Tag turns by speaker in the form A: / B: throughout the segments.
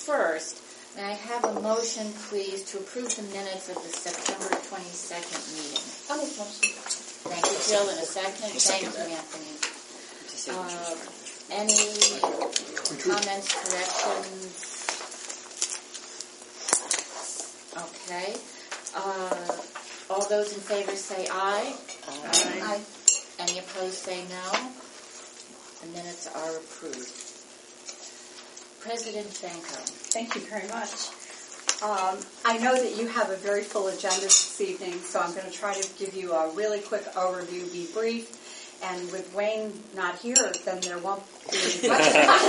A: first, may I have a motion, please, to approve the minutes of the September 22nd meeting?
B: I'll make a motion.
A: Thank you, Jill. In a second. Thank you, Anthony. Any comments, corrections? Okay. All those in favor say aye.
B: Aye.
A: Any opposed say no. The minutes are approved. President Benko.
C: Thank you very much. I know that you have a very full agenda this evening, so I'm going to try to give you a really quick overview, be brief. And with Wayne not here, then there won't be much.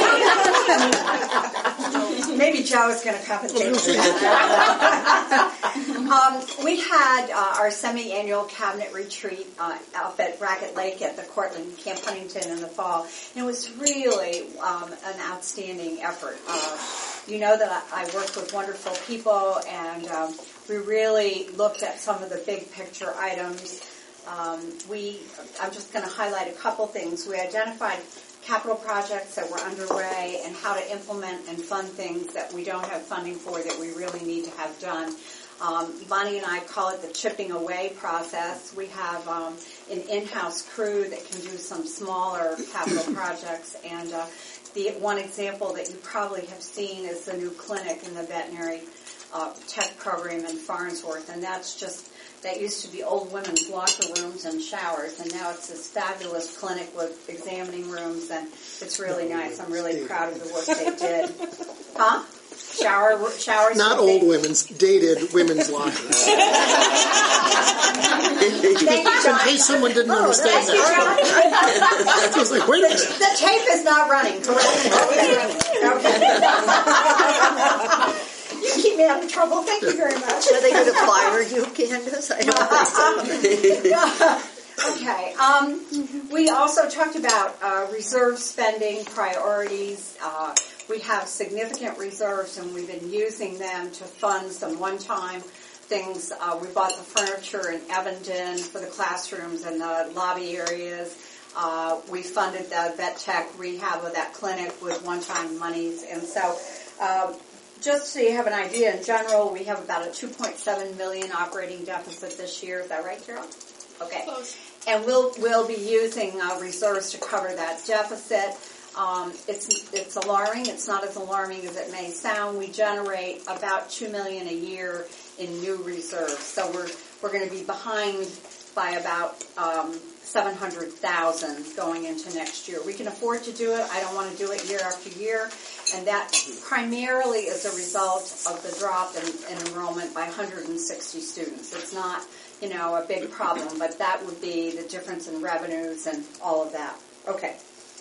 C: Maybe Joe is going to compensate for that. We had our semi-annual cabinet retreat up at Racket Lake at the Cortland Camp Huntington in the fall. And it was really an outstanding effort. You know that I work with wonderful people, and we really looked at some of the big picture items. I'm just going to highlight a couple things. We identified capital projects that were underway and how to implement and fund things that we don't have funding for that we really need to have done. Bonnie and I call it the chipping away process. We have an in-house crew that can do some smaller capital projects, and the one example that you probably have seen is the new clinic in the veterinary tech program in Farnsworth, and that used to be old women's locker rooms and showers, and now it's this fabulous clinic with examining rooms, and it's really nice. I'm really proud of the work they did. Huh? Showers?
D: Not old women's, dated women's lockers.
C: Thank you, John.
D: In case someone didn't understand that. I was like, wait a minute.
C: The tape is not running, correct? Okay. You keep me out of trouble. Thank you very much.
B: Are they going to fire you, Candace? I don't think so.
C: Okay. We also talked about reserve spending priorities. We have significant reserves, and we've been using them to fund some one-time things. We bought the furniture in Evenden for the classrooms and the lobby areas. We funded the vet tech rehab of that clinic with one-time monies. And so just so you have an idea, in general, we have about a $2.7 million operating deficit this year. Is that right, Carol? Okay.
B: Close.
C: And we'll be using reserves to cover that deficit. It's alarming. It's not as alarming as it may sound. We generate about $2 million a year in new reserves, so we're going to be behind by about $700,000 going into next year. We can afford to do it. I don't want to do it year after year, and that primarily is a result of the drop in enrollment by 160 students. It's not, a big problem, but that would be the difference in revenues and all of that. Okay.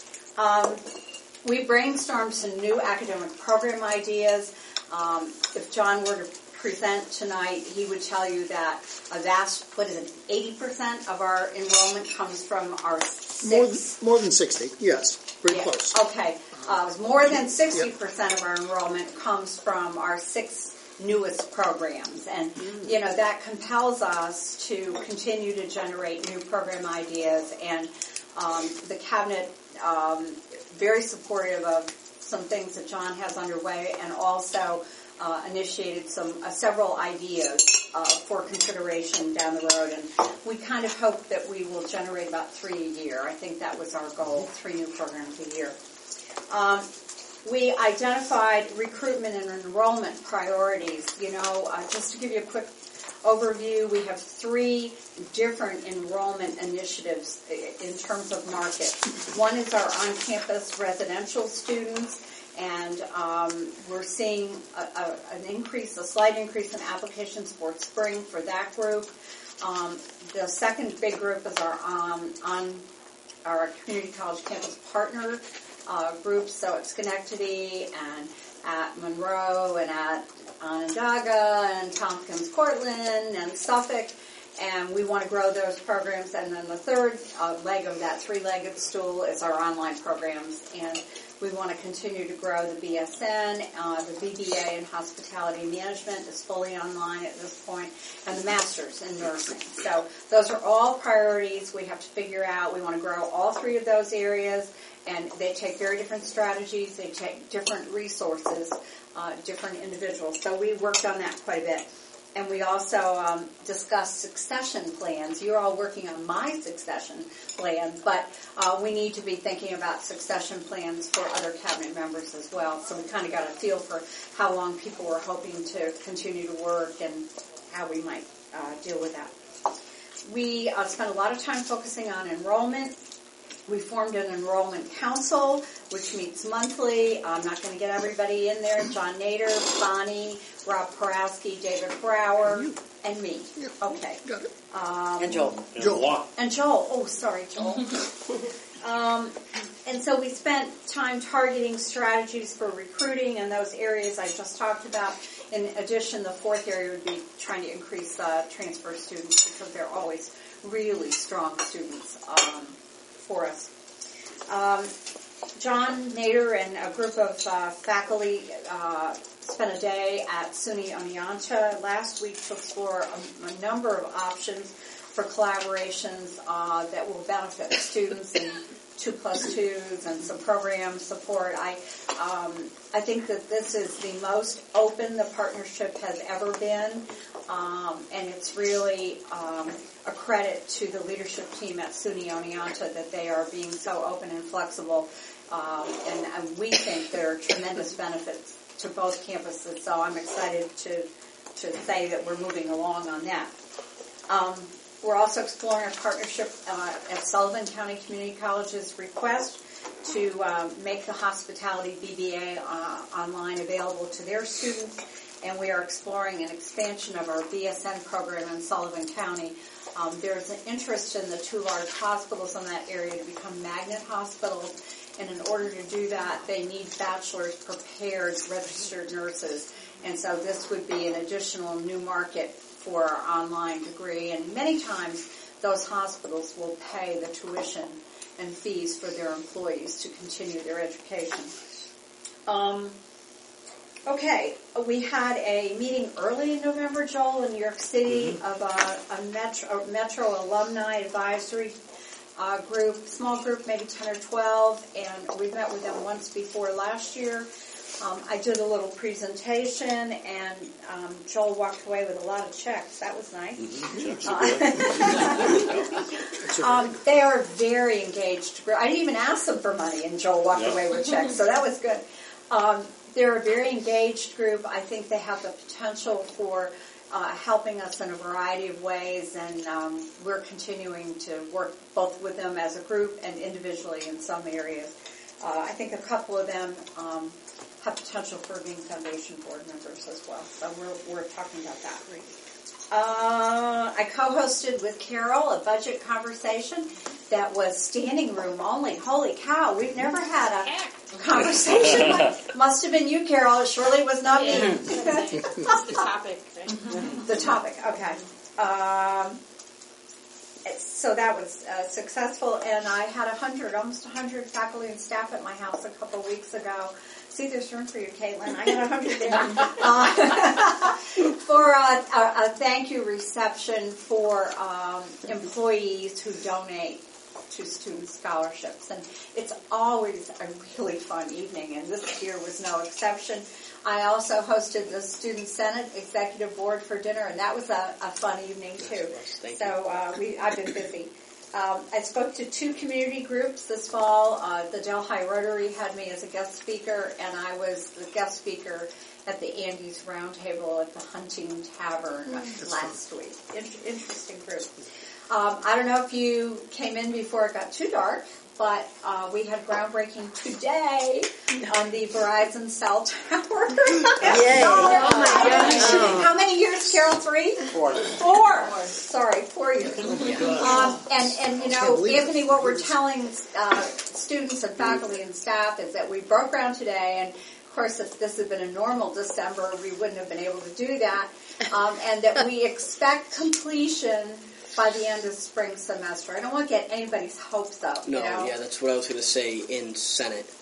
C: We brainstormed some new academic program ideas. If John were to present tonight, he would tell you that a vast, 80% of our enrollment comes from our six.
D: More than 60, yes. Pretty close.
C: Okay. More than 60% of our enrollment comes from our 6 newest programs. And, that compels us to continue to generate new program ideas. And the cabinet, very supportive of some things that John has underway, and also initiated several ideas for consideration down the road. And we kind of hope that we will generate about 3 a year. I think that was our goal, 3 new programs a year. We identified recruitment and enrollment priorities. Just to give you a quick overview, we have 3 different enrollment initiatives in terms of market. One is our on-campus residential students, and we're seeing a slight increase in applications for spring for that group. The second big group is our community college campus partner groups, so at Schenectady and at Monroe and at Onondaga and Tompkins, Cortland and Suffolk, and we want to grow those programs. And then the third leg of that 3-legged stool is our online programs, and We want to continue to grow the BSN. The BBA in Hospitality Management is fully online at this point, and the Masters in Nursing. So those are all priorities we have to figure out. We want to grow all three of those areas, and they take very different strategies. They take different resources, different individuals. So we worked on that quite a bit. And we also discussed succession plans. You're all working on my succession plan, but we need to be thinking about succession plans for other cabinet members as well. So we kind of got a feel for how long people were hoping to continue to work and how we might deal with that. We spent a lot of time focusing on enrollment. We formed an enrollment council, which meets monthly. I'm not going to get everybody in there. John Nader, Bonnie, Rob Porowski, David Brower, and me. Okay.
B: Got it.
E: And Joel.
C: And Joel. Oh, sorry, Joel. And so we spent time targeting strategies for recruiting in those areas I just talked about. In addition, the fourth area would be trying to increase transfer students because they're always really strong students for us. John Nader and a group of faculty spent a day at SUNY Oneonta last week to explore a number of options for collaborations that will benefit students and 2+2s and some program support. I think that this is the most open the partnership has ever been, and it's really a credit to the leadership team at SUNY Oneonta that they are being so open and flexible, and we think there are tremendous benefits to both campuses, so I'm excited to say that we're moving along on that. We're also exploring a partnership at Sullivan County Community College's request to make the Hospitality BBA online available to their students, and we are exploring an expansion of our BSN program in Sullivan County. There's an interest in the two large hospitals in that area to become magnet hospitals, and in order to do that, they need bachelor's prepared registered nurses, and so this would be an additional new market for our online degree, and many times those hospitals will pay the tuition and fees for their employees to continue their education. Okay, we had a meeting early in November, Joel, in New York City of a Metro Alumni Advisory group, small group, maybe 10 or 12, and we met with them once before last year. I did a little presentation, and Joel walked away with a lot of checks. That was nice. They are very engaged. I didn't even ask them for money, and Joel walked away with checks, so that was good. They're a very engaged group. I think they have the potential for helping us in a variety of ways, and we're continuing to work both with them as a group and individually in some areas. I think a couple of them have potential for being foundation board members as well. So we're talking about that. I co-hosted with Carol a budget conversation that was standing room only. Holy cow, we've never had a conversation. Must have been you, Carol. It surely was not me.
D: The topic.
C: The topic, okay. So that was successful, and I had almost 100 faculty and staff at my house a couple weeks ago. See, there's room for you, Caitlin. I had 100 there. For a thank you reception for employees who donate to student scholarships. And it's always a really fun evening, and this year was no exception. I also hosted the Student Senate Executive Board for dinner, and that was a fun evening, too. So I've been busy. I spoke to 2 community groups this fall. The Delhi Rotary had me as a guest speaker, and I was the guest speaker at the Andes Roundtable at the Hunting Tavern last week. Interesting group. I don't know if you came in before it got too dark, but we had groundbreaking today on the Verizon cell tower.
B: Yay. Oh my gosh.
C: How many years, Carol? 3?
E: 4.
C: 4. Sorry, 4 years. And you know, Anthony, what we're telling students and faculty and staff is that we broke ground today, and of course, if this had been a normal December, we wouldn't have been able to do that, and that we expect completion by the end of spring semester. I don't want to get anybody's hopes up.
E: No,
C: you know?
E: yeah, that's what I was going to say in Senate.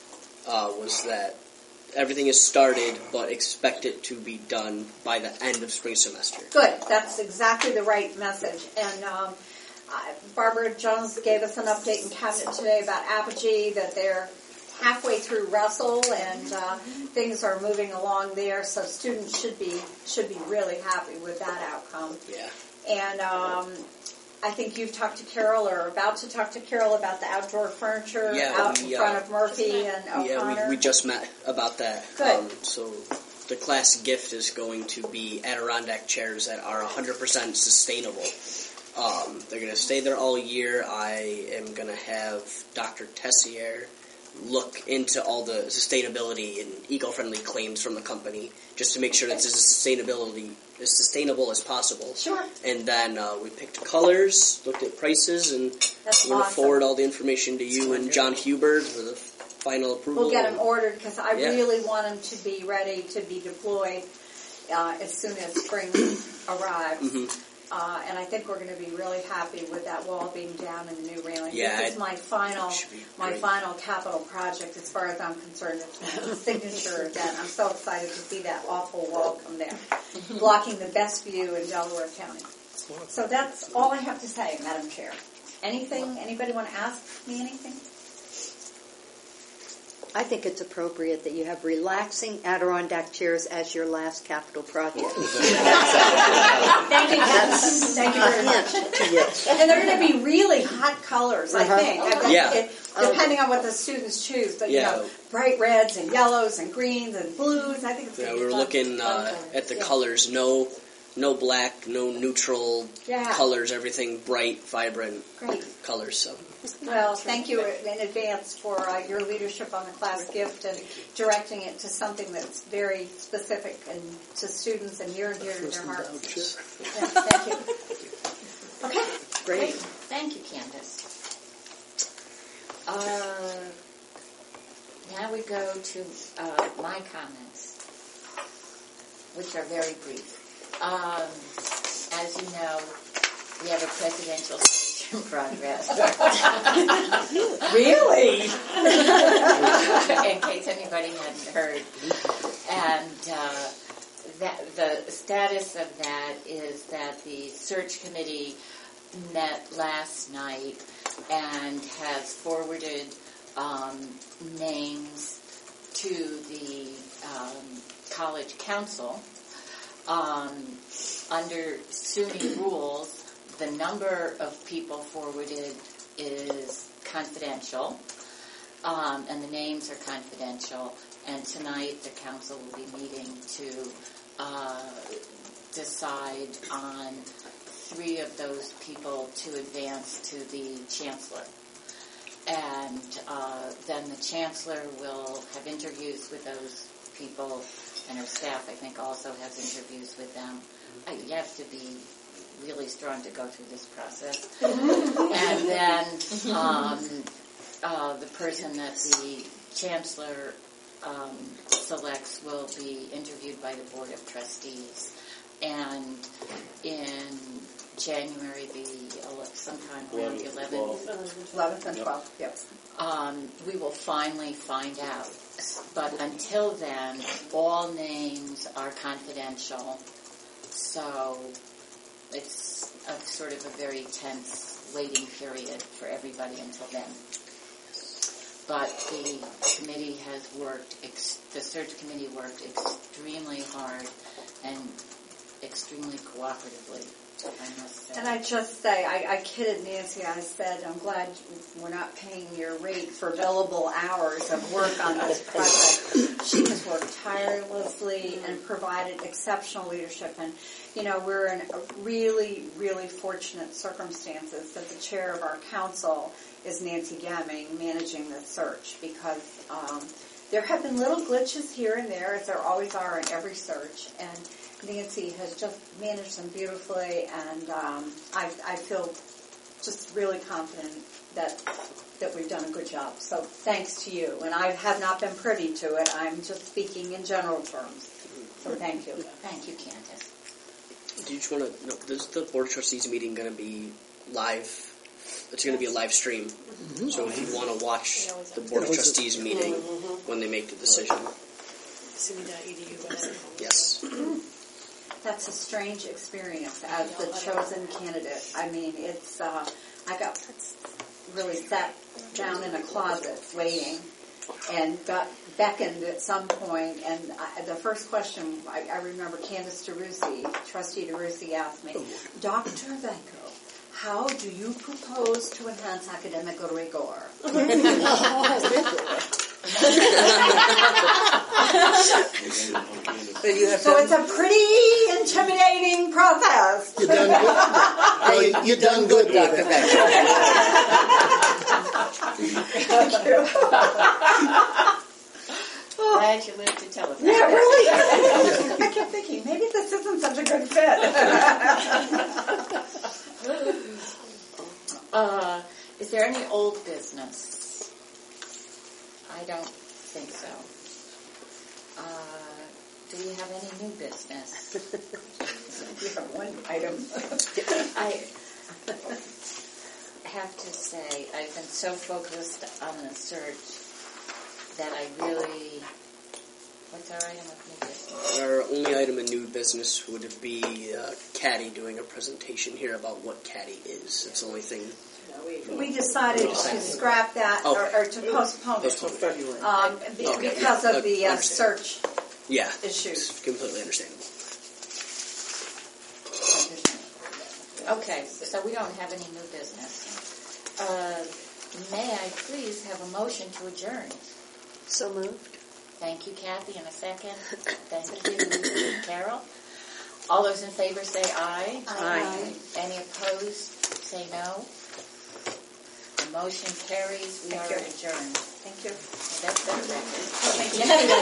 E: was that everything is started, but expect it to be done by the end of spring semester.
C: Good. That's exactly the right message. And Barbara Jones gave us an update in Cabinet today about Apogee, that they're halfway through Russell, and things are moving along there, so students should be really happy with that outcome.
E: Yeah.
C: And I think you've talked to Carol, or about to talk to Carol, about the outdoor furniture out in front of Murphy and O'Connor.
E: Yeah, we just met about that.
C: Good.
E: So the class gift is going to be Adirondack chairs that are 100% sustainable. They're going to stay there all year. I am going to have Dr. Tessier look into all the sustainability and eco-friendly claims from the company, just to make sure that it's as sustainable as possible.
C: Sure.
E: And then we picked colors, looked at prices, and
C: That's
E: we're going to
C: awesome.
E: forward all the information to you and John Hubert for the final approval.
C: We'll get them ordered, because I
E: Yeah.
C: really want them to be ready to be deployed as soon as spring arrives.
E: Mm-hmm.
C: And I think we're going to be really happy with that wall being down and the new railing.
E: Yeah,
C: This is my final
E: should be great.
C: capital project, as far as I'm concerned. It's my signature event. I'm so excited to see that awful wall come down, blocking the best view in Delaware County. So that's all I have to say, Madam Chair. Anything? Anybody want to ask me anything?
B: I think it's appropriate that you have relaxing Adirondack chairs as your last capital project.
C: Thank you, Kathy. Thank you very much.
B: Yes.
C: And they're going to be really hot colors, I think.
E: Yeah.
C: Depending on what the students choose. But,
E: Yeah.
C: bright reds and yellows and greens and blues. I think it's going
E: Yeah,
C: to be
E: we were
C: fun.
E: looking
C: Fun.
E: at the
C: Yeah.
E: colors. No black, no neutral
C: Yeah.
E: colors. Everything bright, vibrant
C: Great.
E: colors. So
C: Well, thank you in advance for your leadership on the class gift and directing it to something that's very specific and to students and near and dear to their hearts. Yeah, thank you. Okay.
B: Great.
A: Thank you, Candace. Now we go to my comments, which are very brief. As you know, we have a presidential search in progress.
C: Really?
A: In case anybody hadn't heard. And the status of that is that the search committee met last night and has forwarded names to the college council. Under SUNY rules, the number of people forwarded is confidential, and the names are confidential. And tonight, the council will be meeting to decide on 3 of those people to advance to the chancellor. And then the chancellor will have interviews with those people, and her staff, I think, also has interviews with them. You have to be really strong to go through this process. And then the person that the chancellor selects will be interviewed by the Board of Trustees. And in January, sometime around the 11th,
C: 11th and 12th, yep.
A: we will finally find out. But until then, all names are confidential. So it's sort of a very tense waiting period for everybody until then. But the committee has worked, the search committee worked extremely hard and extremely cooperatively, I must say.
C: And I just say, I kidded Nancy. I said, I'm glad we're not paying your rate for billable hours of work on this project. She has worked tirelessly and provided exceptional leadership. And, we're in really, really fortunate circumstances that the chair of our council is Nancy Gamming managing the search, because there have been little glitches here and there, as there always are in every search. And Nancy has just managed them beautifully, and I feel just really confident that we've done a good job. So thanks to you. And I have not been privy to it. I'm just speaking in general terms. So thank you.
A: Thank you, Candace.
E: do you just want to know, is the Board of Trustees meeting going to be live it's going to be a live stream. So if you want to watch the Board of Trustees meeting when they make the decision.
D: SUNY.edu.
E: Yes.
C: That's a strange experience as the chosen candidate. I mean, it's, I got really sat down in a closet waiting and got beckoned at some point, and the first question, I remember Candace DeRusi, Trustee DeRusi asked me, Dr. Venko, how do you propose to enhance academic rigor? So it's a pretty intimidating process.
D: You done good. Well, you done good, Dr.
C: Thank you.
A: Glad you lived to tell it.
C: Yeah, really. I kept thinking, maybe this isn't such a good fit.
A: Is there any old business? I don't think so. Do we have any new business?
C: We have one item.
A: I have to say, I've been so focused on the search that I really... What's our item of new business?
E: Our only item in new business would be Caddy doing a presentation here about what Caddy is. It's the only thing.
C: We decided to scrap that or to postpone it because of the search issue.
E: It's completely understandable.
A: Okay, so we don't have any new business. May I please have a motion to adjourn?
B: So moved.
A: Thank you, Kathy, in a second. Thank you, Carol. All those in favor say aye.
B: Aye.
A: Any opposed say no. The motion carries. We are adjourned.
C: Thank you.
A: That's better record.